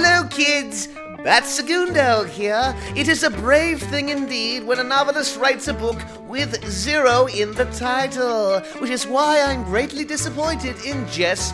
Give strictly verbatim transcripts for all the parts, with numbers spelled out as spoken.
Hello, kids! Bat Segundo here. It is a brave thing indeed when a novelist writes a book with zero in the title, which is why I'm greatly disappointed in Jess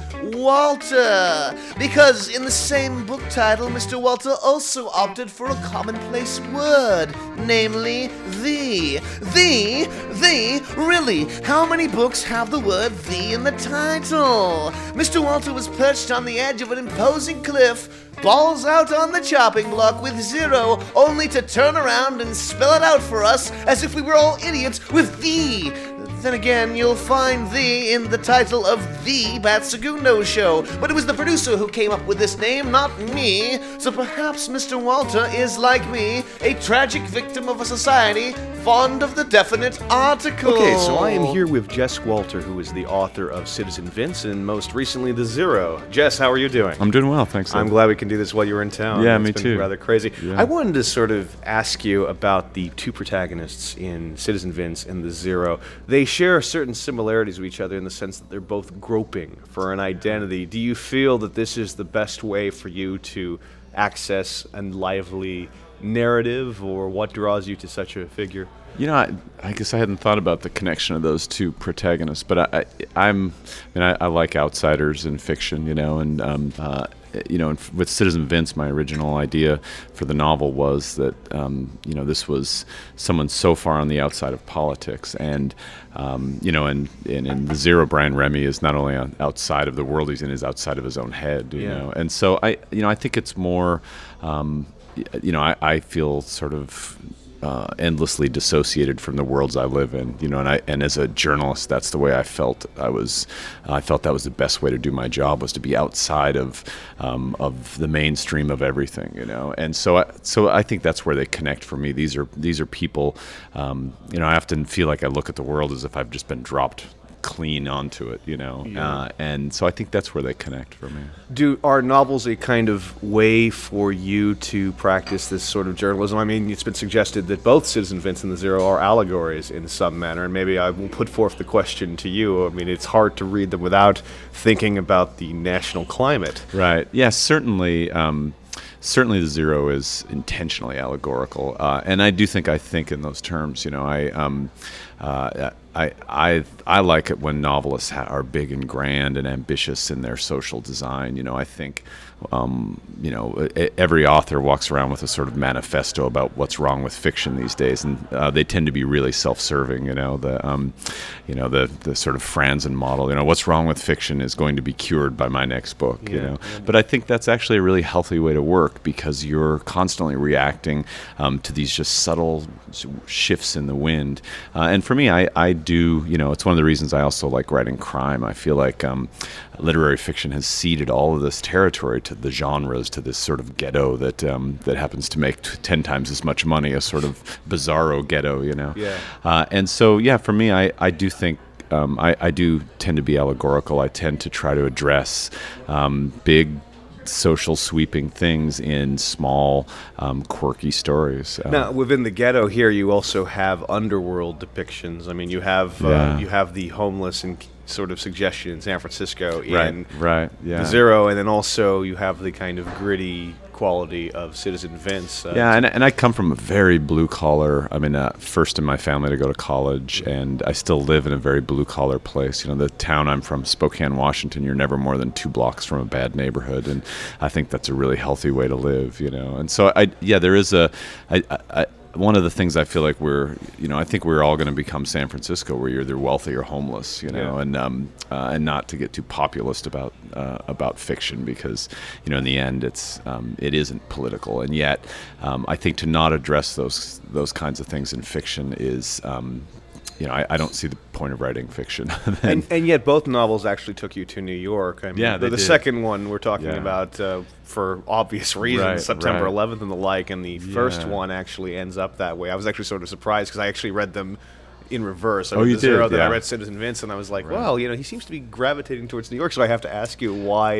Walter. Because in the same book title, Mister Walter also opted for a commonplace word, namely the. The? The? Really? How many books have the word the in the title? Mister Walter was perched on the edge of an imposing cliff, balls out on the chopping block with zero, only to turn around and spell it out for us as if we were all idiots with the. Then again, you'll find the in the title of The Bat Segundo Show, but it was the producer who came up with this name, not me, so perhaps Mister Walter is, like me, a tragic victim of a society fond of the definite article. Okay, so I am here with Jess Walter, who is the author of Citizen Vince and most recently The Zero. Jess, how are you doing? I'm doing well, thanks. I'm glad we can do this while you're in town. Yeah, it's me been too. Rather crazy. Yeah. I wanted to sort of ask you about the two protagonists in Citizen Vince and The Zero. They share certain similarities with each other in the sense that they're both groping for an identity. Do you feel that this is the best way for you to access a lively narrative, or what draws you to such a figure? You know, I, I guess I hadn't thought about the connection of those two protagonists, but I, I, I'm, I mean, I, I like outsiders in fiction, you know, and um, uh, you know, with Citizen Vince, my original idea for the novel was that um, you know, this was someone so far on the outside of politics, and um, you know, and, and in The Zero, Brian Remy is not only on, outside of the world he's in, he's outside of his own head, you yeah. know, and so I, you know, I think it's more, um, you know, I, I feel sort of Uh, endlessly dissociated from the worlds I live in, you know, and I and as a journalist, that's the way I felt. I was, I felt that was the best way to do my job, was to be outside of um, of the mainstream of everything, you know. And so, I, so I think that's where they connect for me. These are these are people, um, you know. I often feel like I look at the world as if I've just been dropped clean onto it, you know, yeah. uh, and so I think that's where they connect for me. Do are novels a kind of way for you to practice this sort of journalism? I mean, it's been suggested that both Citizen Vince and The Zero are allegories in some manner, and maybe I will put forth the question to you. I mean, it's hard to read them without thinking about the national climate. Right. Yes, certainly. Um, Certainly, The Zero is intentionally allegorical, uh, and I do think I think in those terms. You know, I um, uh, I I I like it when novelists ha- are big and grand and ambitious in their social design. You know, I think um, you know every author walks around with a sort of manifesto about what's wrong with fiction these days, and uh, they tend to be really self-serving. You know, the um, you know the the sort of Franzen model. You know, what's wrong with fiction is going to be cured by my next book. Yeah. You know, but I think that's actually a really healthy way to work, because you're constantly reacting um, to these just subtle shifts in the wind. Uh, and for me, I, I do, you know, it's one of the reasons I also like writing crime. I feel like um, literary fiction has ceded all of this territory to the genres, to this sort of ghetto that um, that happens to make t- ten times as much money, a sort of bizarro ghetto, you know. Yeah. Uh, and so, yeah, for me, I, I do think um, I, I do tend to be allegorical. I tend to try to address um, big social sweeping things in small, um, quirky stories. Uh, Now, within the ghetto here, you also have underworld depictions. I mean, you have uh, Yeah. you have the homeless and sort of suggestion in San Francisco in right, right, yeah. The Zero, and then also you have the kind of gritty quality of Citizen Vince. Uh, Yeah, and, and I come from a very blue collar. I mean, uh, first in my family to go to college, and I still live in a very blue collar place. You know, the town I'm from, Spokane, Washington, you're never more than two blocks from a bad neighborhood, and I think that's a really healthy way to live. You know, and so I, yeah, there is a, I, I, one of the things I feel like we're, you know, I think we're all going to become San Francisco, where you're either wealthy or homeless, you know, Yeah. and um, uh, and not to get too populist about uh, about fiction, because, you know, in the end, it's um, it isn't political, and yet um, I think to not address those those kinds of things in fiction is, um, you know, I, I don't see the point of writing fiction. and, and yet both novels actually took you to New York. I mean, Yeah, the, they the did. second one we're talking Yeah. about uh, for obvious reasons, Right, September right. eleventh and the like, and the first Yeah. one actually ends up that way. I was actually sort of surprised because I actually read them in reverse. I Oh, read you The Zero, did? then I Yeah. read Citizen Vince, and I was like, Right. well, you know, he seems to be gravitating towards New York, so I have to ask you why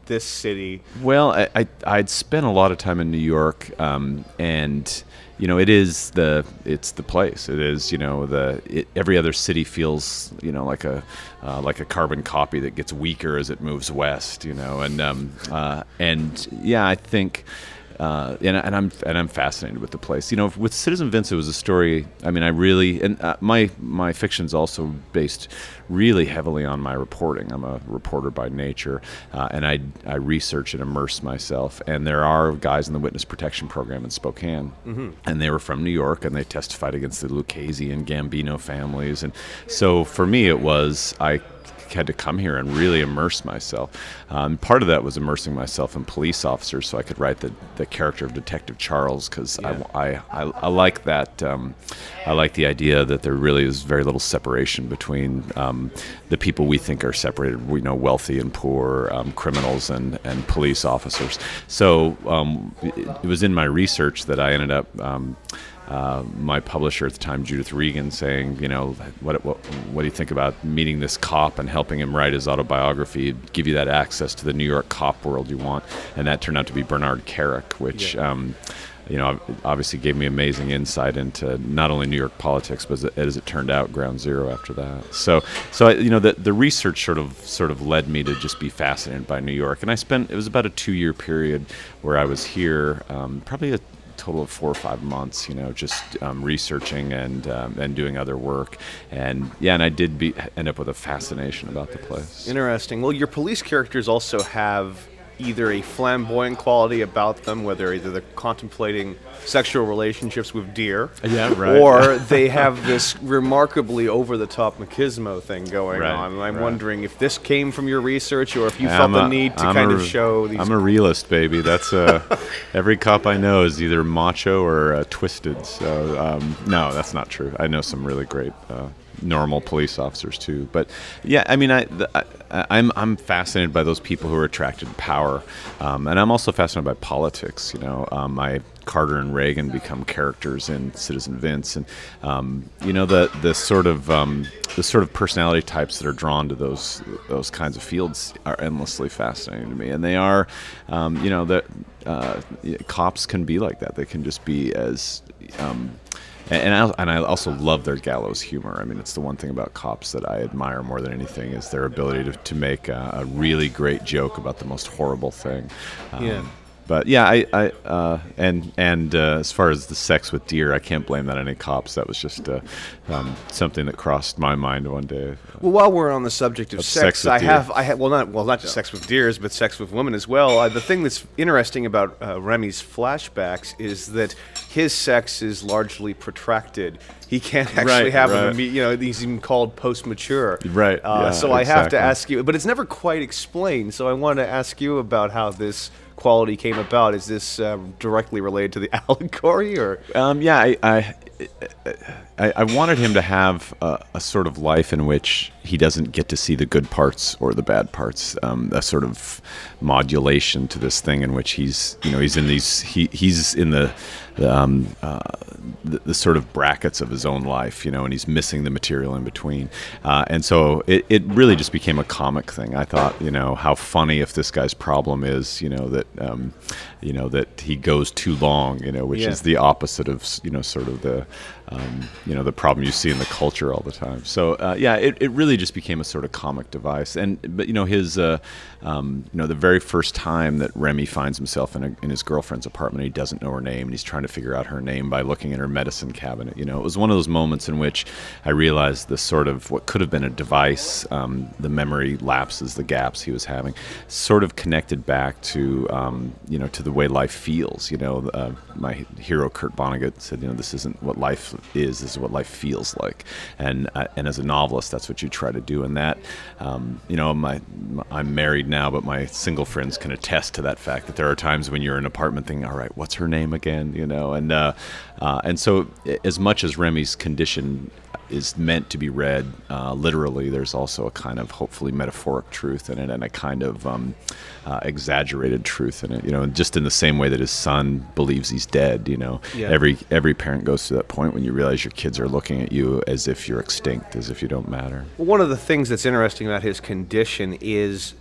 this city? Well, I, I I'd spent a lot of time in New York, um, and you know, it is the it's the place. It is, you know, the it, every other city feels, you know, like a uh, like a carbon copy that gets weaker as it moves west, you know, and um, uh, and yeah, I think. Uh, and, and I'm and I'm fascinated with the place. You know, with Citizen Vince, it was a story. I mean, I really and uh, my my fiction's also based really heavily on my reporting. I'm a reporter by nature, uh, and I I research and immerse myself. And there are guys in the witness protection program in Spokane, mm-hmm. and they were from New York, and they testified against the Lucchese and Gambino families. And so for me, it was I. had to come here and really immerse myself. Um, part of that was immersing myself in police officers so I could write the, the character of Detective Charles, because yeah. I, I, I, I like that. Um, I like the idea that there really is very little separation between um, the people we think are separated, you know, wealthy and poor, um, criminals and, and police officers. So um, it, it was in my research that I ended up um, Uh, my publisher at the time, Judith Regan, saying, you know, what, what what do you think about meeting this cop and helping him write his autobiography, give you that access to the New York cop world you want? And that turned out to be Bernard Kerik, which, yeah. um, you know, obviously gave me amazing insight into not only New York politics, but as it, as it turned out, ground zero after that. So, so I, you know, the the research sort of sort of led me to just be fascinated by New York, and I spent it was about a two year period where I was here, um, probably a total of four or five months, you know, just um, researching and um, and doing other work, and yeah, and I did be, end up with a fascination about the place. Interesting. Well, your police characters also have either a flamboyant quality about them, whether either they're contemplating sexual relationships with deer, yeah, right. or they have this remarkably over-the-top machismo thing going right, on. And I'm right. wondering if this came from your research, or if you I'm felt the a, need to I'm kind a, of show these. I'm a realist, baby. That's uh, every cop I know is either macho or uh, twisted. So um, no, that's not true. I know some really great. Uh, normal police officers too, but yeah, I mean, I, the, I I'm I'm fascinated by those people who are attracted to power, um, and I'm also fascinated by politics. You know, um, my Carter and Reagan become characters in Citizen Vince, and um, you know the the sort of um, the sort of personality types that are drawn to those those kinds of fields are endlessly fascinating to me, and they are, um, you know, that uh, cops can be like that. They can just be as um, And I, and I also love their gallows humor. I mean, it's the one thing about cops that I admire more than anything is their ability to, to make a, a really great joke about the most horrible thing. Um, yeah. But yeah, I, I uh, and and uh, as far as the sex with deer, I can't blame that on any cops. That was just uh, um, something that crossed my mind one day. Well, while we're on the subject of, of sex, sex with I deer. have, I have, well, not well, not just sex with deers, but sex with women as well. Uh, the thing that's interesting about uh, Remy's flashbacks is that his sex is largely protracted. He can't actually Right, have right. them. You know, he's even called post-mature. Right, Uh, yeah, so I have to exactly. ask you, but it's never quite explained. So I want to ask you about how this quality came about. Is this uh, directly related to the allegory, or? Um, yeah, I, I, I, I wanted him to have a, a sort of life in which he doesn't get to see the good parts or the bad parts. Um, a sort of modulation to this thing in which he's, you know, he's in these, he, he's in the, um, uh, the, the sort of brackets of his own life, you know, and he's missing the material in between. Uh, and so it, it really just became a comic thing. I thought, you know, how funny if this guy's problem is, you know, that, um, you know, that he goes too long, you know, which Yeah. is the opposite of, you know, sort of the, um, you know, the problem you see in the culture all the time. So, uh, yeah, it, it really just became a sort of comic device. And, but, you know, his, uh, um, you know, the very first time that Remy finds himself in, a, in his girlfriend's apartment, he doesn't know her name, and he's trying to figure out her name by looking at her medicine cabinet. You know, it was one of those moments in which I realized the sort of what could have been a device, um, the memory lapses, the gaps he was having, sort of connected back to, um, you know, to the way life feels. You know, uh, my hero Kurt Vonnegut said, you know, this isn't what life is, this is what life feels like. And uh, and as a novelist, that's what you try to do. And that, um, you know, my, my I'm married now, but my single friends can attest to that fact that there are times when you're in an apartment thinking, all right, what's her name again? You know, and uh, uh, and so as much as Remy's condition is meant to be read uh, literally, there's also a kind of hopefully metaphoric truth in it, and a kind of um, uh, exaggerated truth in it. You know, just in the same way that his son believes he's dead. You know, Yeah. every every parent goes to that point when you realize your kids are looking at you as if you're extinct, as if you don't matter. Well, one of the things that's interesting about his condition is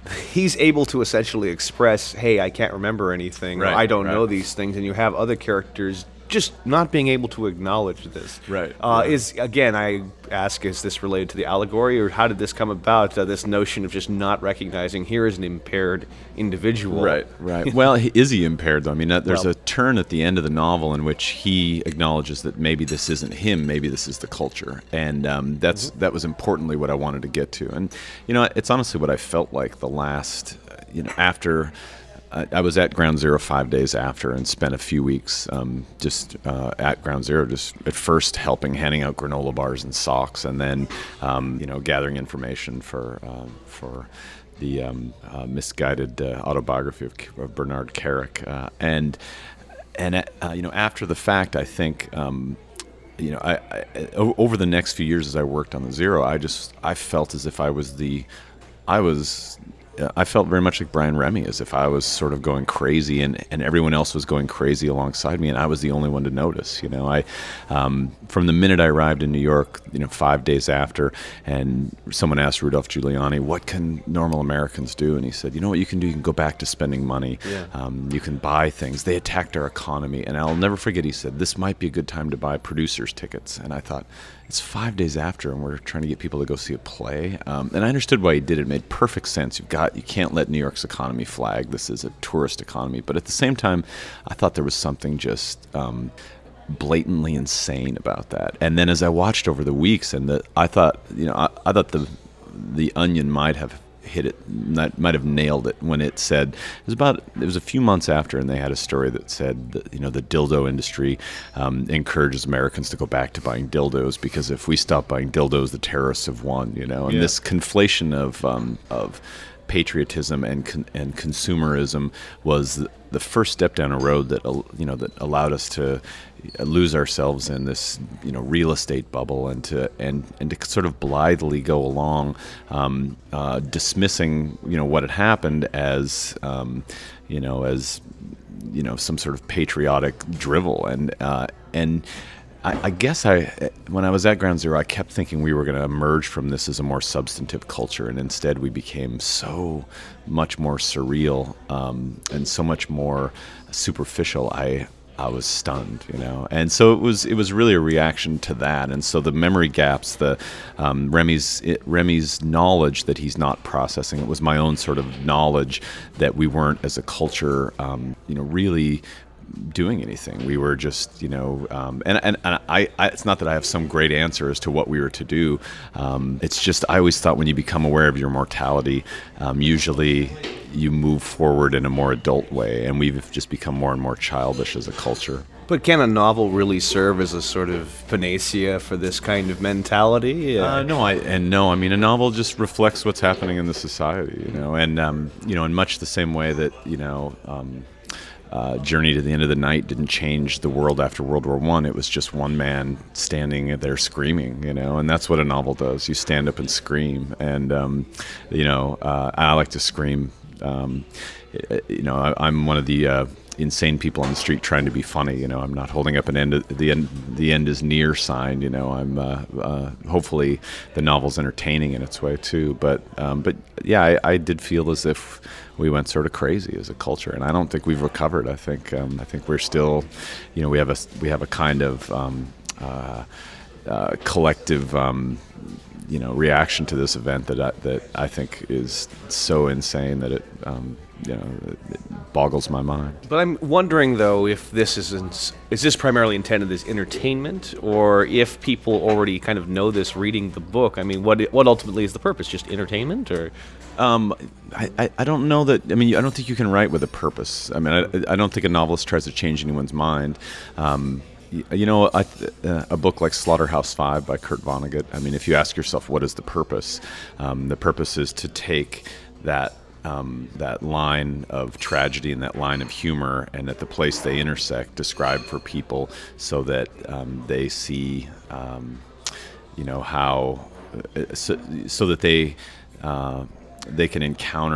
he's able to essentially express, hey, I can't remember anything, or Right, I don't right. know these things, and you have other characters just not being able to acknowledge this. Right, Uh, yeah. Is again, I ask, is this related to the allegory, or how did this come about? Uh, this notion of just not recognizing here is an impaired individual. Right, right. Well, he, is he impaired, though? I mean, uh, there's Well- a turn at the end of the novel in which he acknowledges that maybe this isn't him, maybe this is the culture, and um, that's Mm-hmm. that was importantly what I wanted to get to. And you know, it's honestly what I felt like the last, uh, you know, after. I I was at Ground Zero five days after and spent a few weeks um, just uh, at Ground Zero, just at first helping, handing out granola bars and socks, and then um, you know gathering information for um, for the um, uh, misguided uh, autobiography of, of Bernard Kerik, uh, and and uh, you know after the fact, I think. Um, you know, I, I o- over the next few years as I worked on the Zero, I just I felt as if I was the, I was, uh, I felt very much like Brian Remy, as if I was sort of going crazy, and, and everyone else was going crazy alongside me, and I was the only one to notice. You know, I, um, from the minute I arrived in New York, you know, five days after, and someone asked Rudolph Giuliani, "What can normal Americans do?" And he said, "You know what you can do? You can go back to spending money. Yeah. Um, you can buy things. They attacked our economy." And I'll never forget, he said, "This might be a good time to buy producers' tickets." And I thought, it's five days after, and we're trying to get people to go see a play. Um, and I understood why he did it. It made perfect sense. You've got, you can't let New York's economy flag. This is a tourist economy. But at the same time, I thought there was something just um, blatantly insane about that. And then as I watched over the weeks, and the, I thought, you know, I, I thought the the Onion might have hit it, not, might have nailed it when it said, it was about, it was a few months after, and they had a story that said that, you know, the dildo industry um, encourages Americans to go back to buying dildos, because if we stop buying dildos, the terrorists have won, you know, and Yeah. this conflation of, um, of patriotism and con- and consumerism was the, the first step down a road that, al- you know, that allowed us to lose ourselves in this, you know, real estate bubble, and to and and to sort of blithely go along, um, uh, dismissing, you know, what had happened as, um, you know, as, you know, some sort of patriotic drivel, and uh, and. I, I guess I, when I was at Ground Zero, I kept thinking we were going to emerge from this as a more substantive culture, and instead we became so much more surreal um, and so much more superficial. I I was stunned, you know, and so it was it was really a reaction to that, and so the memory gaps, the um, Remy's it, Remy's knowledge that he's not processing. It was my own sort of knowledge that we weren't as a culture, um, you know, really doing anything. We were just, you know, um, and, and, and I, I, it's not that I have some great answer as to what we were to do. Um, it's just, I always thought when you become aware of your mortality, um, usually you move forward in a more adult way, and we've just become more and more childish as a culture. But can a novel really serve as a sort of panacea for this kind of mentality? Uh, no, I and no, I mean a novel just reflects what's happening in the society, you know, and um, you know, in much the same way that, you know, um, Uh, Journey to the End of the Night didn't change the world after World War One. It was just one man standing there screaming, you know, and that's what a novel does. You stand up and scream, and um, you know, uh, I like to scream. Um, you know, I, I'm one of the uh, insane people on the street trying to be funny. You know, I'm not holding up an end. The end. The end is near sign. You know, I'm uh, uh, hopefully the novel's entertaining in its way too. But um, but yeah, I, I did feel as if we went sort of crazy as a culture, and I don't think we've recovered. I think um, I think we're still, you know, we have a we have a kind of um, uh, uh, collective, um, you know, reaction to this event that I, that I think is so insane that it, um, you know, it, it boggles my mind. But I'm wondering, though, if this isn't, is this primarily intended as entertainment, or if people already kind of know this reading the book? I mean, what what ultimately is the purpose? Just entertainment, or? Um, I, I, I don't know that, I mean, I don't think you can write with a purpose. I mean, I, I don't think a novelist tries to change anyone's mind. Um, you, you know, I, uh, a book like Slaughterhouse Five by Kurt Vonnegut, I mean, if you ask yourself, what is the purpose? Um, the purpose is to take that Um, that line of tragedy and that line of humor, and at the place they intersect, described for people so that um, they see, um, you know, how, uh, so, so that they uh, they can encounter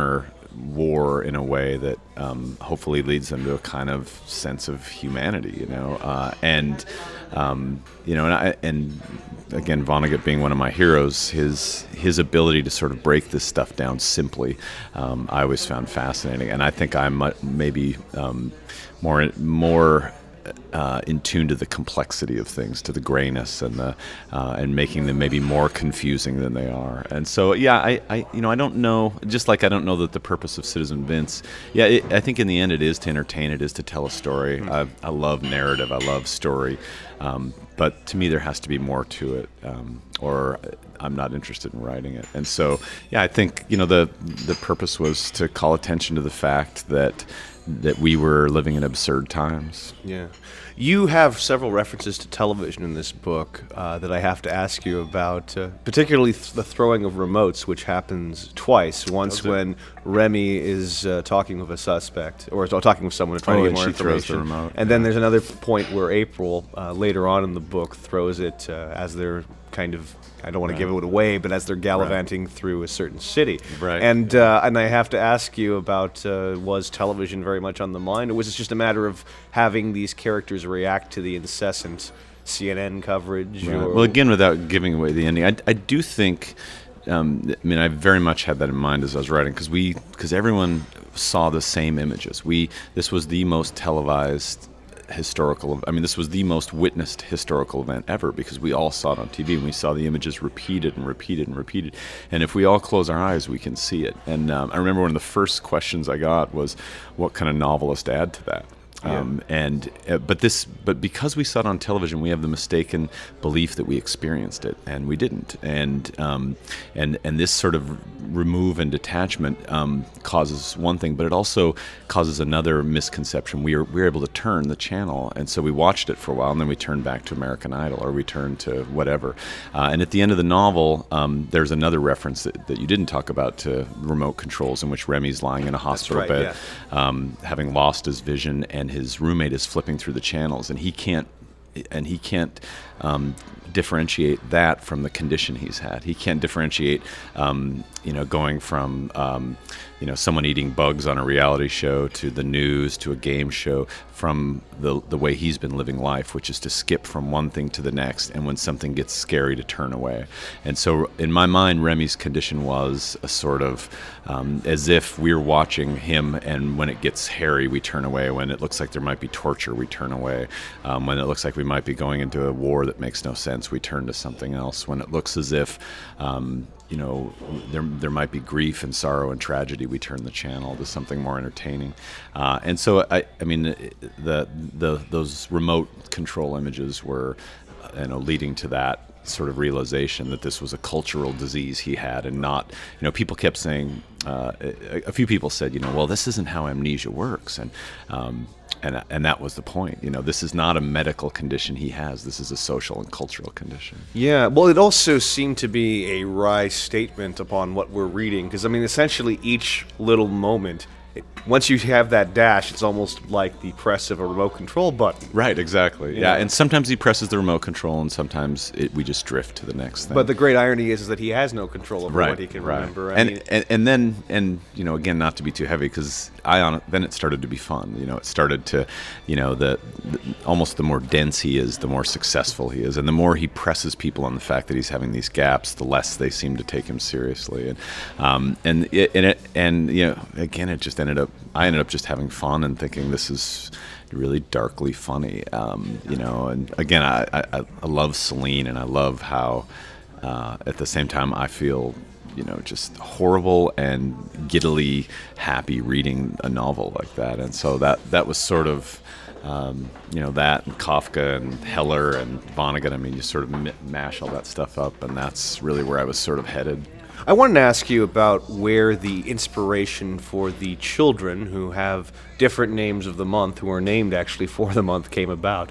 war in a way that um, hopefully leads them to a kind of sense of humanity, you know, uh, and um, you know, and, I, and again, Vonnegut being one of my heroes, his his ability to sort of break this stuff down simply, um, I always found fascinating, and I think I'm maybe um, more more. Uh, in tune to the complexity of things, to the grayness and the uh, and making them maybe more confusing than they are. And so, yeah, I, I you know I don't know. Just like I don't know that the purpose of Citizen Vince. Yeah, it, I think in the end it is to entertain. It is to tell a story. I, I love narrative. I love story. Um, but to me, there has to be more to it, um, or I'm not interested in writing it. And so, yeah, I think you know the the purpose was to call attention to the fact that. that we were living in absurd times. Yeah. You have several references to television in this book uh, that I have to ask you about, uh, particularly th- the throwing of remotes, which happens twice. Once when Remy is uh, talking with a suspect, or is talking with someone to try oh, to get more she throws information. the remote. And yeah. then there's another point where April, uh, later on in the book, throws it uh, as they're kind of, I don't want right. to give it away, but as they're gallivanting right. through a certain city. Right. And uh, and I have to ask you about, uh, was television very much on the mind, or was it just a matter of having these characters react to the incessant C N N coverage? Right. Or? Well, again, without giving away the ending, I, I do think, um, I mean, I very much had that in mind as I was writing, because we, because everyone saw the same images. We, this was the most televised historical, I mean, this was the most witnessed historical event ever, because we all saw it on T V and we saw the images repeated and repeated and repeated. And if we all close our eyes, we can see it. And um, I remember one of the first questions I got was, what can a novelist add to that? Yeah. Um, and uh, but this, but because we saw it on television, we have the mistaken belief that we experienced it, and we didn't. And um, and and this sort of remove and detachment um, causes one thing, but it also causes another misconception. We are we were able to turn the channel, and so we watched it for a while, and then we turned back to American Idol, or we turned to whatever. Uh, and at the end of the novel, um, there's another reference that, that you didn't talk about to remote controls, in which Remy's lying in a hospital right, bed, yeah. um, having lost his vision, and his roommate is flipping through the channels, and he can't and he can't um, differentiate that from the condition he's had. He can't differentiate, um, you know, going from, um, you know, someone eating bugs on a reality show to the news to a game show, from the the way he's been living life, which is to skip from one thing to the next, and when something gets scary, to turn away. And so in my mind, Remy's condition was a sort of um, as if we're watching him, and when it gets hairy, we turn away. When it looks like there might be torture, we turn away. Um, when it looks like we might be going into a war that makes no sense, we turn to something else. When it looks as if um, you know, there there might be grief and sorrow and tragedy, we turn the channel to something more entertaining. Uh, and so, I, I mean, the the those remote control images were, you know, leading to that sort of realization that this was a cultural disease he had, and not, you know, people kept saying, uh, a, a few people said, you know, well, this isn't how amnesia works, and um, and and that was the point. You know, this is not a medical condition he has. This is a social and cultural condition. Yeah, well, it also seemed to be a wry statement upon what we're reading, because, I mean, essentially each little moment, it, once you have that dash, it's almost like the press of a remote control button. Right, exactly. You yeah, know? And sometimes he presses the remote control, and sometimes it, we just drift to the next thing. But the great irony is, is that he has no control over right, what he can right. remember. I and, mean, and and then, and you know, again, not to be too heavy, because I on then it started to be fun. You know, it started to, you know, the, the almost the more dense he is, the more successful he is, and the more he presses people on the fact that he's having these gaps, the less they seem to take him seriously. And um, and it, and it, and you know, again, it just ended up. I ended up just having fun and thinking this is really darkly funny, um, you know. And again, I, I, I love Celine, and I love how uh, at the same time I feel, you know, just horrible and giddily happy reading a novel like that. And so that that was sort of, um, you know, that and Kafka and Heller and Vonnegut. I mean, you sort of m- mash all that stuff up, and that's really where I was sort of headed. I wanted to ask you about where the inspiration for the children who have different names of the month, who are named actually for the month, came about.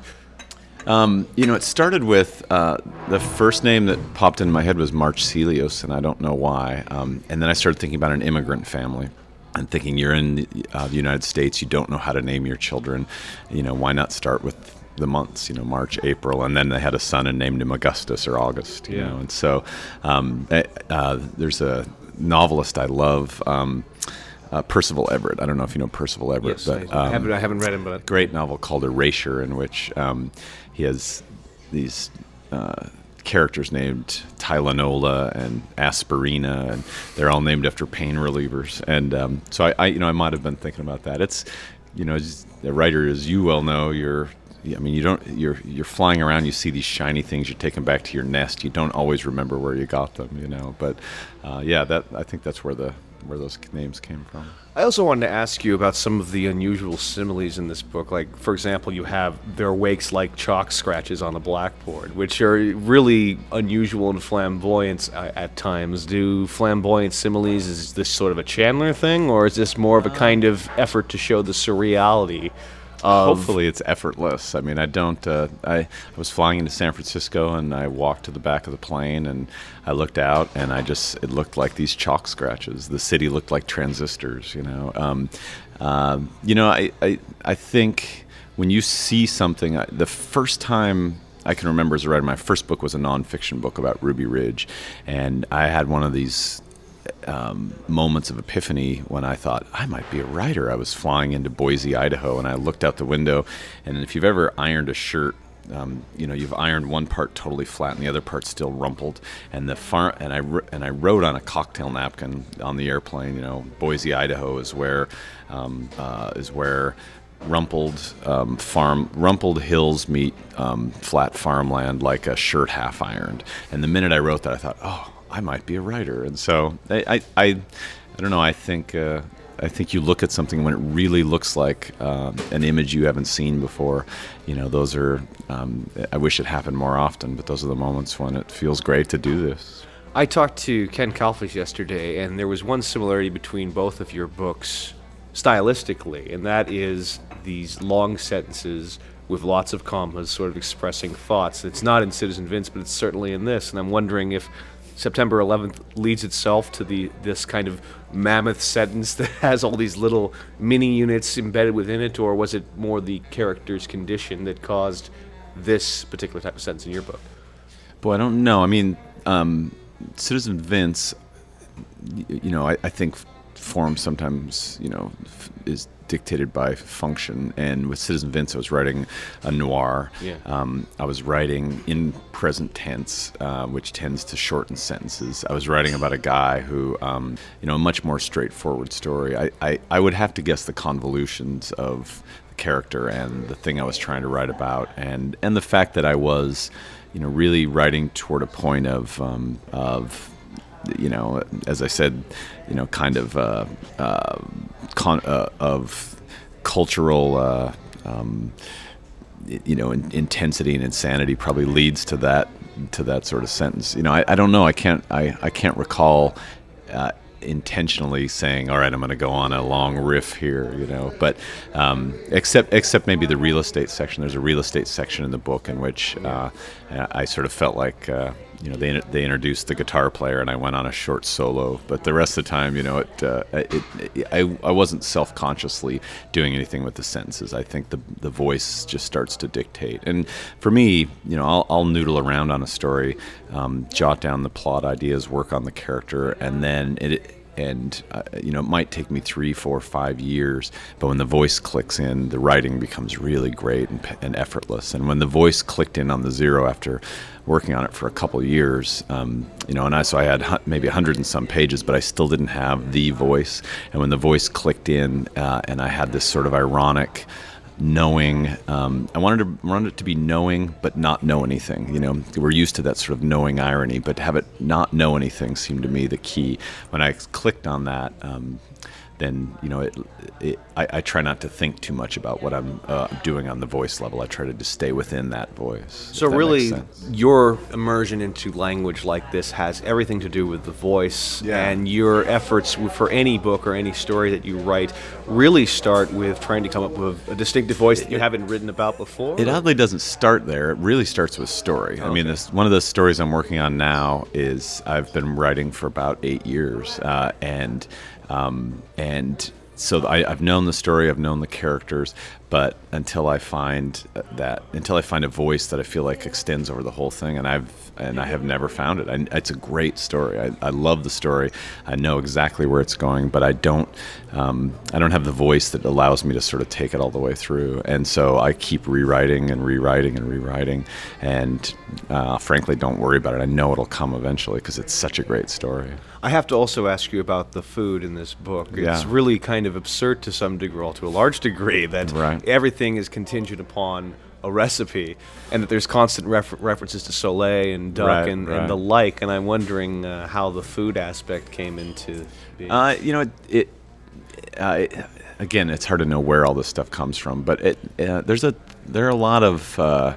Um, you know, it started with uh, the first name that popped into my head was March Celios, and I don't know why. Um, and then I started thinking about an immigrant family, and thinking, you're in the, uh, the United States, you don't know how to name your children. You know, why not start with the months, you know, March, April, and then they had a son and named him Augustus or August, you yeah. know. And so um, uh, there's a novelist I love, um, uh, Percival Everett. I don't know if you know Percival Everett, Yes, but I, um, haven't, I haven't read him, but great novel called Erasure, in which um, he has these uh, characters named Tylenola and Aspirina, and they're all named after pain relievers. And um, so I, I, you know, I might have been thinking about that. It's, you know, just, a writer, as you well know, you're, I mean, you don't, you're, you're flying around, you see these shiny things, you take them back to your nest. You don't always remember where you got them, you know. But uh, yeah, that I think that's where the where those names came from. I also wanted to ask you about some of the unusual similes in this book. Like, for example, you have their wakes like chalk scratches on a blackboard, which are really unusual and flamboyant uh, at times. Do flamboyant similes, is this sort of a Chandler thing, or is this more of a kind of effort to show the surreality of... Hopefully it's effortless. I mean, I don't, uh, I, I was flying into San Francisco, and I walked to the back of the plane, and I looked out, and I just, it looked like these chalk scratches. The city looked like transistors, you know. Um, uh, you know, I, I, I think when you see something, I, the first time I can remember as a writer, my first book was a nonfiction book about Ruby Ridge, and I had one of these Um, moments of epiphany when I thought I might be a writer. I was flying into Boise, Idaho, and I looked out the window, and if you've ever ironed a shirt, um, you know, you've ironed one part totally flat and the other part still rumpled, and the far and I and I wrote on a cocktail napkin on the airplane, you know, Boise, Idaho is where um, uh, is where rumpled um, farm rumpled hills meet um, flat farmland, like a shirt half ironed. And the minute I wrote that, I thought, oh, I might be a writer. And so I, I, I, I don't know. I think, uh, I think you look at something when it really looks like um, an image you haven't seen before. You know, those are. Um, I wish it happened more often, but those are the moments when it feels great to do this. I talked to Ken Kalfas yesterday, and there was one similarity between both of your books stylistically, and that is these long sentences with lots of commas sort of expressing thoughts. It's not in Citizen Vince, but it's certainly in this, and I'm wondering if September eleventh leads itself to the this kind of mammoth sentence that has all these little mini units embedded within it, or was it more the character's condition that caused this particular type of sentence in your book? Boy, I don't know. I mean, um, Citizen Vince, you know, I, I think form sometimes, you know, f- is dictated by function. And with Citizen Vince, I was writing a noir. Yeah. Um, I was writing in present tense, uh, which tends to shorten sentences. I was writing about a guy who, um, you know, a much more straightforward story. I, I, I would have to guess the convolutions of the character and the thing I was trying to write about, and and the fact that I was, you know, really writing toward a point of um, of you know, as I said, you know, kind of uh, uh, con- uh, of cultural, uh, um, you know, in- intensity and insanity probably leads to that to that sort of sentence. You know, I, I don't know. I can't. I, I can't recall uh, intentionally saying, "All right, I'm going to go on a long riff here," you know. But um, except except maybe the real estate section. There's a real estate section in the book in which uh, I sort of felt like. Uh, You know, they they introduced the guitar player, and I went on a short solo. But the rest of the time, you know, it, uh, it, it I I wasn't self-consciously doing anything with the sentences. I think the the voice just starts to dictate. And for me, you know, I'll, I'll noodle around on a story, um, jot down the plot ideas, work on the character, and then it. And, uh, you know, it might take me three, four, five years, but when the voice clicks in, the writing becomes really great and, and effortless. And when the voice clicked in on the Zero after working on it for a couple of years, um, you know, and I, so I had hu- maybe a hundred and some pages, but I still didn't have the voice. And when the voice clicked in, uh, and I had this sort of ironic knowing, um, I wanted to wanted it to be knowing but not know anything. You know, we're used to that sort of knowing irony, but to have it not know anything seemed to me the key. When I clicked on that, um, then you know, it, it, I, I try not to think too much about what I'm uh, doing on the voice level. I try to just stay within that voice. So really, your immersion into language like this has everything to do with the voice, Yeah. and your efforts for any book or any story that you write really start with trying to come up with a distinctive voice that you haven't written about before? It oddly doesn't start there. It really starts with story. I mean, this, one of the stories I'm working on now is I've been writing for about eight years, uh, and um, and so I, I've known the story, I've known the characters, but until I find that, until I find a voice that I feel like extends over the whole thing, and I've and I have never found it. I, it's a great story. I, I love the story. I know exactly where it's going, but I don't. Um, I don't have the voice that allows me to sort of take it all the way through, and so I keep rewriting and rewriting and rewriting, and uh, frankly, don't worry about it. I know it'll come eventually because it's such a great story. I have to also ask you about the food in this book. It's Yeah. really kind of absurd to some degree, or to a large degree, that Right. everything is contingent upon a recipe, and that there's constant refer- references to Soleil and duck Right, and, right. and the like. And I'm wondering uh, how the food aspect came into being. Uh, you know, it. it, uh, it again, it's hard to know where all this stuff comes from, but it uh, there's a there are a lot of uh,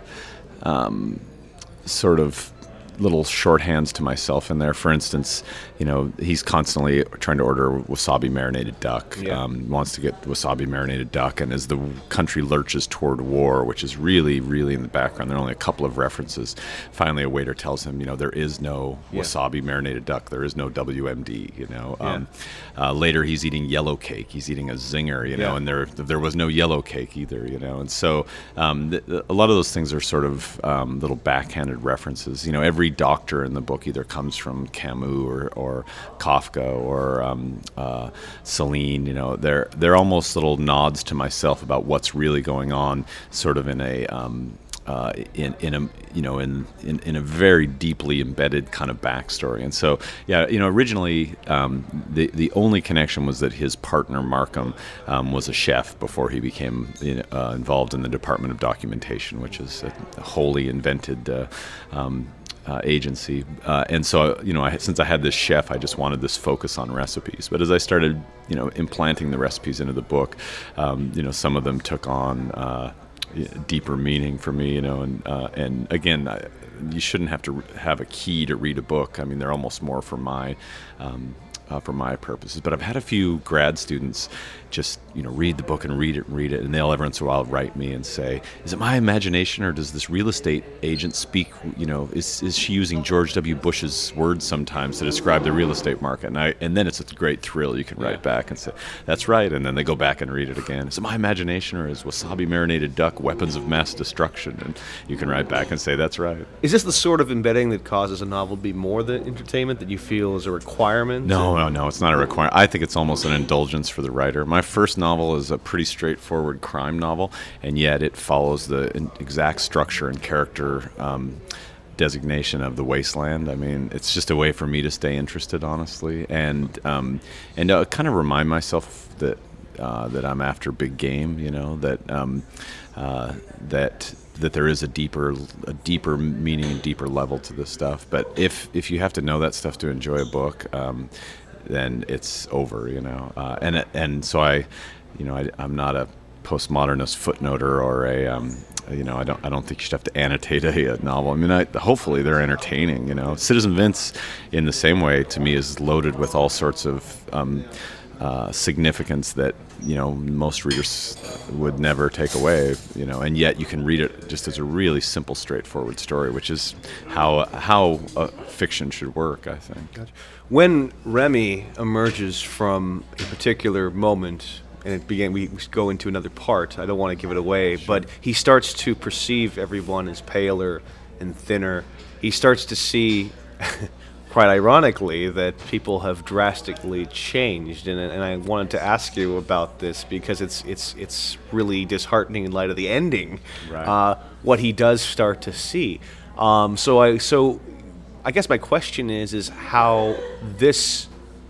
um, sort of little shorthands to myself in there. For instance, you know, he's constantly trying to order wasabi marinated duck. Yeah. Um, wants to get wasabi marinated duck, and as the country lurches toward war, which is really, really in the background, there are only a couple of references. Finally, a waiter tells him, you know, there is no Yeah. wasabi marinated duck. There is no W M D. You know. Yeah. Um, uh, later, he's eating yellow cake. He's eating a zinger. You know, Yeah. and there there was no yellow cake either. You know, and so um, th- th- a lot of those things are sort of um, little backhanded references. You know, every doctor in the book either comes from Camus or, or Kafka or um, uh, Celine. You know, they're they're almost little nods to myself about what's really going on, sort of in a um, uh, in in a you know in, in in a very deeply embedded kind of backstory. And so yeah, you know, originally um, the the only connection was that his partner Markham um, was a chef before he became uh, involved in the Department of Documentation, which is a wholly invented Uh, um, Uh, agency, uh, and so you know, I, since I had this chef, I just wanted this focus on recipes. But as I started, you know, implanting the recipes into the book, um, you know, some of them took on uh, deeper meaning for me. You know, and uh, and again, I, you shouldn't have to have a key to read a book. I mean, they're almost more for my um, uh, for my purposes. But I've had a few grad students just, you know, read the book and read it and read it, and they'll every once in a while write me and say, is it my imagination, or does this real estate agent speak, you know, is is she using George W. Bush's words sometimes to describe the real estate market? And I and then it's a great thrill. You can write back and say, that's right, and then they go back and read it again. Is it my imagination, or is wasabi marinated duck weapons of mass destruction? And you can write back and say, that's right. Is this the sort of embedding that causes a novel to be more than entertainment, that you feel is a requirement? No, no, no, it's not a requirement. I think it's almost an indulgence for the writer. My first novel is a pretty straightforward crime novel, and yet it follows the exact structure and character um, designation of The Wasteland. I mean, it's just a way for me to stay interested, honestly, and um, and to kind of remind myself that uh, that I'm after big game. You know, that um, uh, that. that there is a deeper a deeper meaning and deeper level to this stuff. But if if you have to know that stuff to enjoy a book, um, then it's over, you know. Uh, and and so I, you know, I, I'm not a postmodernist footnoter or a, um, you know, I don't I don't think you should have to annotate a, a novel. I mean, I, hopefully they're entertaining, you know. Citizen Vince, in the same way, to me, is loaded with all sorts of um, uh, significance that, you know, most readers would never take away, you know, and yet you can read it just as a really simple, straightforward story, which is how how uh, fiction should work, I think. Gotcha. When Remy emerges from a particular moment, and it began, we go into another part, I don't want to give it away, but he starts to perceive everyone as paler and thinner. He starts to see, quite ironically, that people have drastically changed, and, and I wanted to ask you about this because it's it's it's really disheartening in light of the ending, Right. uh, what he does start to see. Um, so I so I guess my question is is how this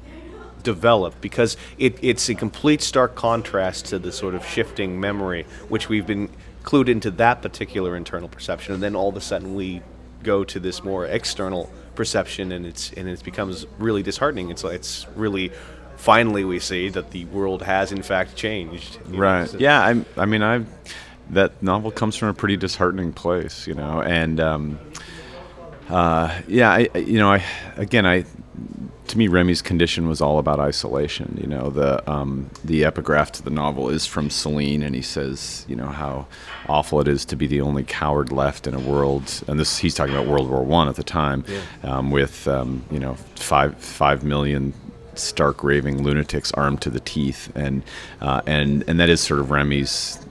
developed, because it, it's a complete stark contrast to the sort of shifting memory which we've been clued into that particular internal perception, and then all of a sudden we go to this more external perception, and it's and it becomes really disheartening. It's it's really finally we see that the world has in fact changed. you know, Right. so- Yeah. I. I mean, I. That novel comes from a pretty disheartening place, you know, and um, uh, yeah, I. I- You know, I. Again, I. To me, Remy's condition was all about isolation. You know, the um, the epigraph to the novel is from Celine, and he says, you know, how awful it is to be the only coward left in a world. And this, he's talking about World War One at the time, Yeah. um, with um, you know five five million stark raving lunatics armed to the teeth, and uh, and and that is sort of Remy's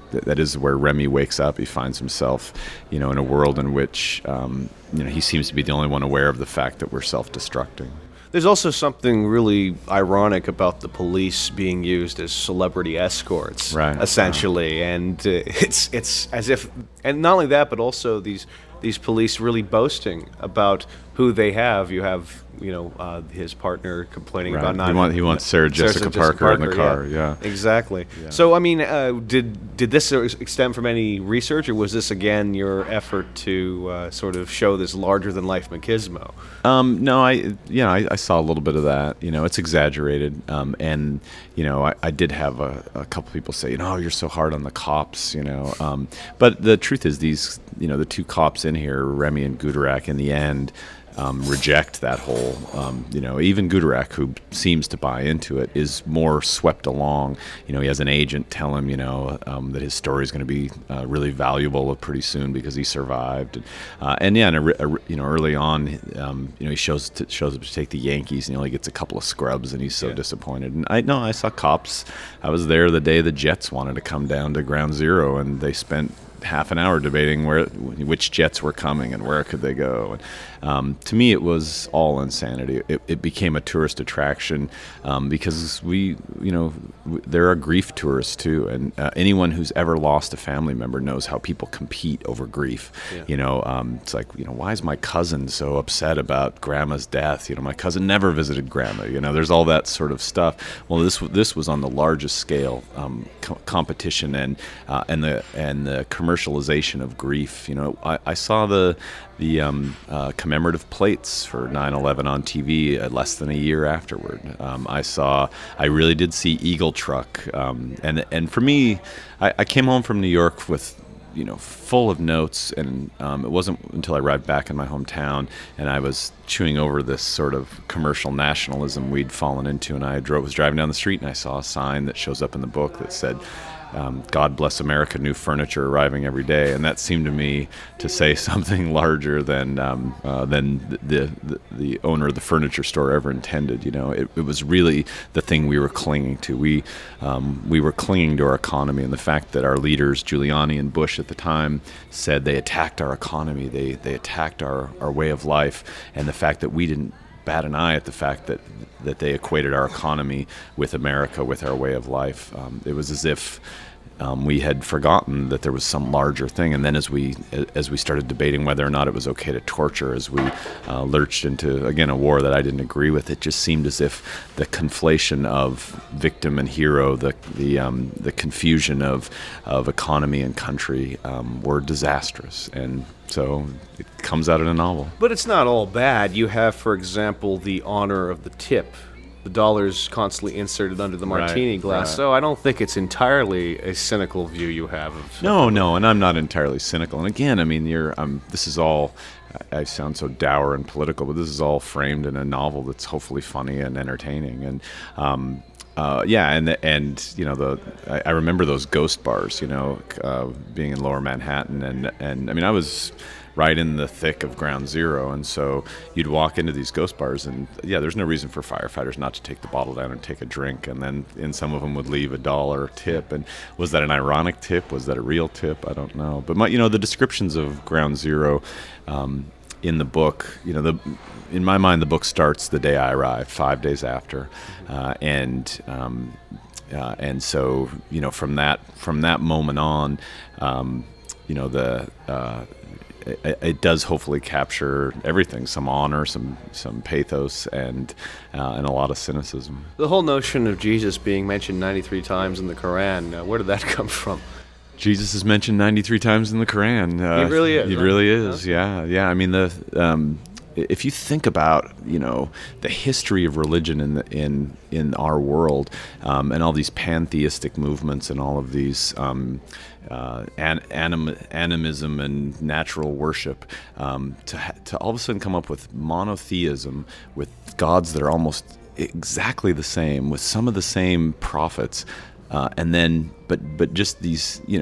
th- that is where Remy wakes up. He finds himself, you know, in a world in which um, you know he seems to be the only one aware of the fact that we're self-destructing. There's also something really ironic about the police being used as celebrity escorts, right, essentially, right. and uh, it's it's as if, and not only that, but also these these police really boasting about who they have. You have, you know, uh, his partner complaining right. about not. He, want, he wants Sarah Jessica, Sarah Parker, Jessica Parker in the car. Yeah, yeah. exactly. Yeah. So, I mean, uh, did did this extend from any research, or was this again your effort to uh, sort of show this larger than life machismo? Um, no, I yeah, I, I saw a little bit of that. You know, it's exaggerated, um, and you know, I, I did have a, a couple people say, you know, oh, you're so hard on the cops, you know. Um, but the truth is, these, you know, the two cops in here, Remy and Guderak, in the end. Um, reject that whole, um, you know, even Guderak, who seems to buy into it, is more swept along. You know, he has an agent tell him, you know, um, that his story is going to be uh, really valuable pretty soon because he survived. And, uh, and yeah, and a, a, you know, early on, um, you know, he shows to, shows up to take the Yankees, and he only gets a couple of scrubs, and he's so yeah. disappointed. And I know I saw cops. I was there the day the Jets wanted to come down to Ground Zero, and they spent half an hour debating where which jets were coming and where could they go. And, um, to me, it was all insanity. It, it became a tourist attraction um, because we, you know, w- there are grief tourists too, and uh, anyone who's ever lost a family member knows how people compete over grief. Yeah. You know, um, it's like, you know, why is my cousin so upset about Grandma's death? You know, my cousin never visited Grandma. You know, there's all that sort of stuff. Well, this this was on the largest scale um, co- competition and uh, and the and the commercial commercialization of grief. You know, I, I saw the the um, uh, commemorative plates for nine eleven on T V uh, less than a year afterward. Um, I saw, I really did see Eagle Truck, um, and and for me, I, I came home from New York with, you know, full of notes, and um, it wasn't until I arrived back in my hometown and I was chewing over this sort of commercial nationalism we'd fallen into, and I drove was driving down the street and I saw a sign that shows up in the book that said, Um, God bless America, new furniture arriving every day, and that seemed to me to say something larger than um, uh, than the, the the owner of the furniture store ever intended. You know, it, it was really the thing we were clinging to. We um, we were clinging to our economy, and the fact that our leaders, Giuliani and Bush at the time, said they attacked our economy, they they attacked our, our way of life, and the fact that we didn't bat an eye at the fact that that they equated our economy with America, with our way of life. Um, it was as if um, we had forgotten that there was some larger thing. And then as we as we started debating whether or not it was okay to torture, as we uh, lurched into, again, a war that I didn't agree with, it just seemed as if the conflation of victim and hero, the the um, the confusion of of economy and country um, were disastrous. And so it comes out in a novel. But it's not all bad. You have, for example, the honor of the tip. The dollar's constantly inserted under the martini right, glass. Right. So I don't think it's entirely a cynical view you have of. No, no, and I'm not entirely cynical. And again, I mean, you're. Um, this is all. I sound so dour and political, but this is all framed in a novel that's hopefully funny and entertaining. And um, uh, yeah, and and you know the. I, I remember those ghost bars. You know, uh, being in Lower Manhattan, and and I mean, I was right in the thick of Ground Zero, and so you'd walk into these ghost bars, and yeah, there's no reason for firefighters not to take the bottle down and take a drink, and then and some of them would leave a dollar tip. And was that an ironic tip? Was that a real tip? I don't know. But my, you know, the descriptions of Ground Zero um, in the book, you know, the in my mind, the book starts the day I arrived, five days after, uh, and. Um, uh, and so, you know, from that from that moment on, um, you know, the uh, It, it does hopefully capture everything: some honor, some some pathos, and uh, and a lot of cynicism. The whole notion of Jesus being mentioned ninety-three times in the Quran, uh, where did that come from? Jesus is mentioned ninety-three times in the Quran. Uh, he really is. He right? really is. Yeah, yeah. I mean, the um, if you think about, you know, the history of religion in the, in in our world, um, and all these pantheistic movements and all of these. Um, Uh, an, anim, animism and natural worship, um, to ha- to all of a sudden come up with monotheism, with gods that are almost exactly the same, with some of the same prophets, uh, and then but but just these, you know,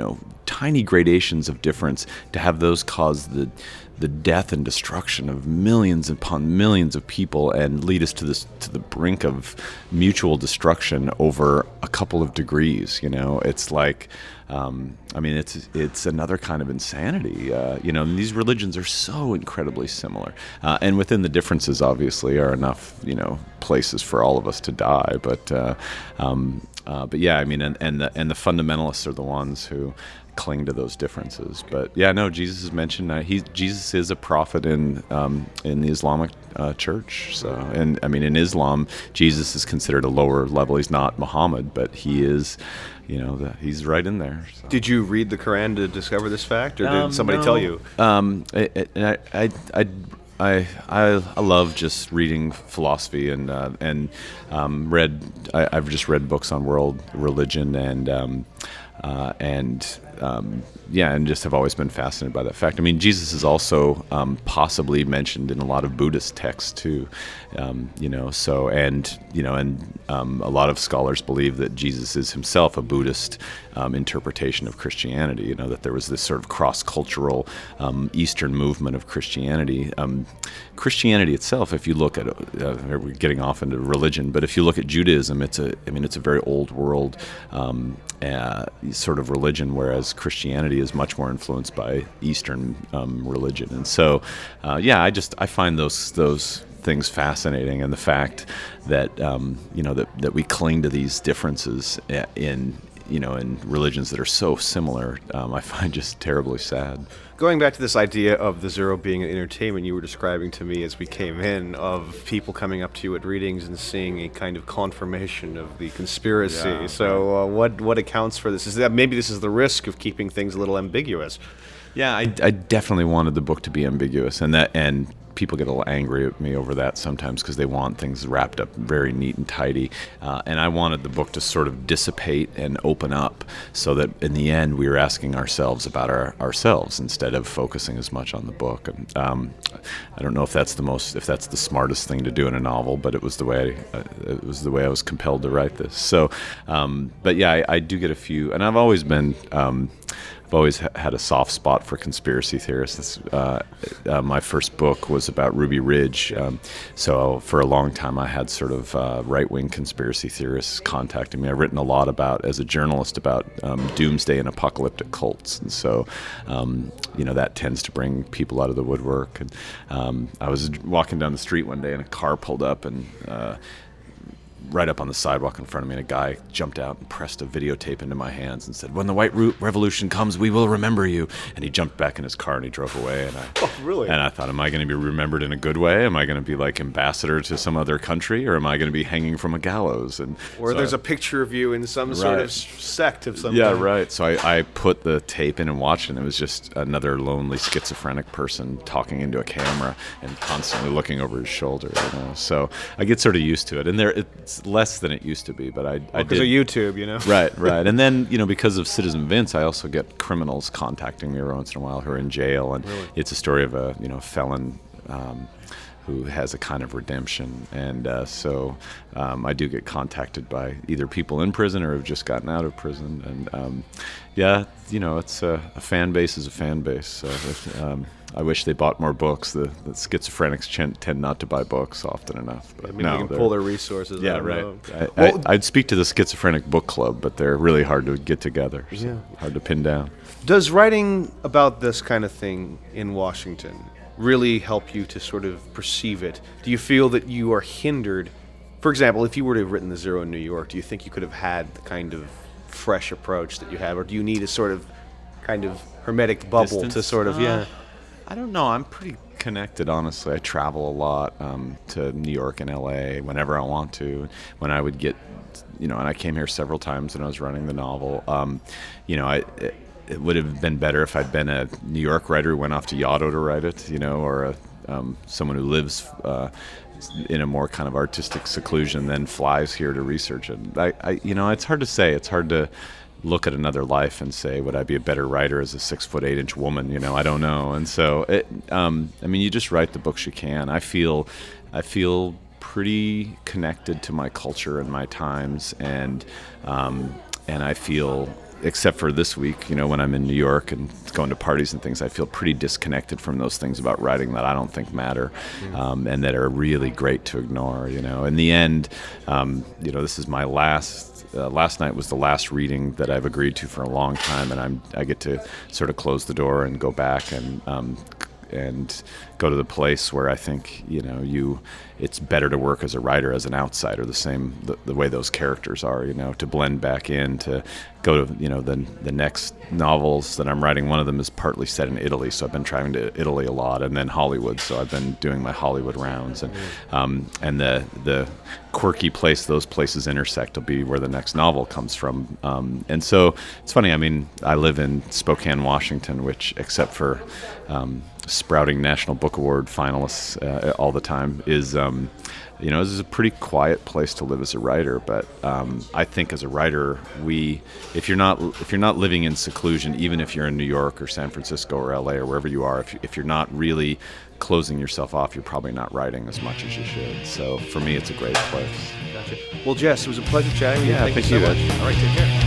tiny gradations of difference, to have those cause the the death and destruction of millions upon millions of people and lead us to this to the brink of mutual destruction over a couple of degrees. You know, it's like, um, I mean, it's it's another kind of insanity. Uh, you know, and these religions are so incredibly similar, uh, and within the differences, obviously, are enough, you know, places for all of us to die. But uh, um, uh, but yeah, I mean, and and the, and the fundamentalists are the ones who cling to those differences. But yeah, no, Jesus is mentioned. Uh, he Jesus is a prophet in um, in the Islamic uh, Church. So, and I mean, in Islam, Jesus is considered a lower level. He's not Muhammad, but he is, you know, the, he's right in there. So. Did you read the Quran to discover this fact, or did Um, somebody no. tell you? Um, I, I, I, I, I, I, I love just reading philosophy and uh, and um, read. I, I've just read books on world religion and um, uh, and. Um, yeah, and just have always been fascinated by that fact. I mean, Jesus is also um, possibly mentioned in a lot of Buddhist texts too, um, you know. So, and you know, and um, a lot of scholars believe that Jesus is himself a Buddhist um, interpretation of Christianity. You know, that there was this sort of cross-cultural um, Eastern movement of Christianity. Um, Christianity itself, if you look at, uh, we're getting off into religion, but if you look at Judaism, it's a, I mean, it's a very old world um, uh, sort of religion, whereas Christianity is much more influenced by Eastern um, religion. And so, uh, yeah, I just I find those those things fascinating, and the fact that um, you know that, that we cling to these differences in you know in religions that are so similar, um, I find just terribly sad. Going back to this idea of the Zero being an entertainment, you were describing to me as we came in, of people coming up to you at readings and seeing a kind of confirmation of the conspiracy. Yeah, so, uh, what what accounts for this? Is that maybe this is the risk of keeping things a little ambiguous? Yeah, I, I definitely wanted the book to be ambiguous, and that and people get a little angry at me over that sometimes because they want things wrapped up very neat and tidy, uh, and I wanted the book to sort of dissipate and open up so that in the end we were asking ourselves about our, ourselves instead of focusing as much on the book. And um, I don't know if that's the most if that's the smartest thing to do in a novel, but it was the way I, it was the way I was compelled to write this. So, um, but yeah, I, I do get a few, and I've always been. Um, I've always ha- had a soft spot for conspiracy theorists. Uh, uh, my first book was about Ruby Ridge, um, so for a long time I had sort of uh, right-wing conspiracy theorists contacting me. I've written a lot about, as a journalist, about um, doomsday and apocalyptic cults, and so um, you know that tends to bring people out of the woodwork. And um, I was walking down the street one day, and a car pulled up, and uh, right up on the sidewalk in front of me, and a guy jumped out and pressed a videotape into my hands and said, "When the White Ru- Revolution comes, we will remember you." And he jumped back in his car and he drove away. And I, Oh, really? and I thought, am I going to be remembered in a good way? Am I going to be like ambassador to some other country, or am I going to be hanging from a gallows? And Or so there's I- a picture of you in some sort Right. of s- sect of some yeah, kind. right. So I, I put the tape in and watched it, and it was just another lonely schizophrenic person talking into a camera and constantly looking over his shoulder. You know? So I get sort of used to it, and there it's less than it used to be, but I, I Because did. of YouTube, you know? Right, right. And then, you know, because of Citizen Vince, I also get criminals contacting me every once in a while who are in jail. And it's a story of a, you know, felon um, who has a kind of redemption. And uh, so um, I do get contacted by either people in prison or have just gotten out of prison. And um, yeah, you know, it's a, a fan base is a fan base. So if, um, I wish they bought more books. The, the schizophrenics ch- tend not to buy books often enough. But I mean, no, they can they're- pull their resources. I yeah, don't right. know. I, Well, I, I'd speak to the schizophrenic book club, but they're really hard to get together. So Yeah. hard to pin down. Does writing about this kind of thing in Washington really help you to sort of perceive it? Do you feel that you are hindered? For example, if you were to have written The Zero in New York, do you think you could have had the kind of fresh approach that you have, or do you need a sort of kind of hermetic bubble to Distance? sort of, Uh, yeah? I don't know. I'm pretty connected, honestly. I travel a lot um, to New York and L A whenever I want to. When I would get, you know, and I came here several times when I was running the novel. Um, you know, I. It, it would have been better if I'd been a New York writer who went off to Yaddo to write it, you know, or a, um, someone who lives uh, in a more kind of artistic seclusion than flies here to research it. I, I, you know, it's hard to say. It's hard to look at another life and say, would I be a better writer as a six foot eight inch woman? You know, I don't know. And so, it, um, I mean, you just write the books you can. I feel, I feel pretty connected to my culture and my times, and um, and I feel except for this week, you know, when I'm in New York and going to parties and things, I feel pretty disconnected from those things about writing that I don't think matter, um, and that are really great to ignore. You know, in the end, um, you know, this is my last. Uh, last night was the last reading that I've agreed to for a long time, and I'm I get to sort of close the door and go back and um, and go to the place where I think, you know, you it's better to work as a writer as an outsider, the same the, the way those characters are, you know, to blend back in, to go to, you know, the the next novels that I'm writing. One of them is partly set in Italy, so I've been traveling to Italy a lot, and then Hollywood, so I've been doing my Hollywood rounds, and um, and the the quirky place those places intersect will be where the next novel comes from. Um, and so it's funny, I mean, I live in Spokane, Washington, which, except for um, sprouting National Book Award finalists uh, all the time, is um, you know, this is a pretty quiet place to live as a writer. But um, I think as a writer, we, if you're not if you're not living in seclusion, even if you're in New York or San Francisco or L A or wherever you are, if if you're not really closing yourself off, you're probably not writing as much as you should. So for me, it's a great place. Gotcha. Well, Jess, it was a pleasure chatting with you. Yeah, Thank, thank you so you, much. All right, take care.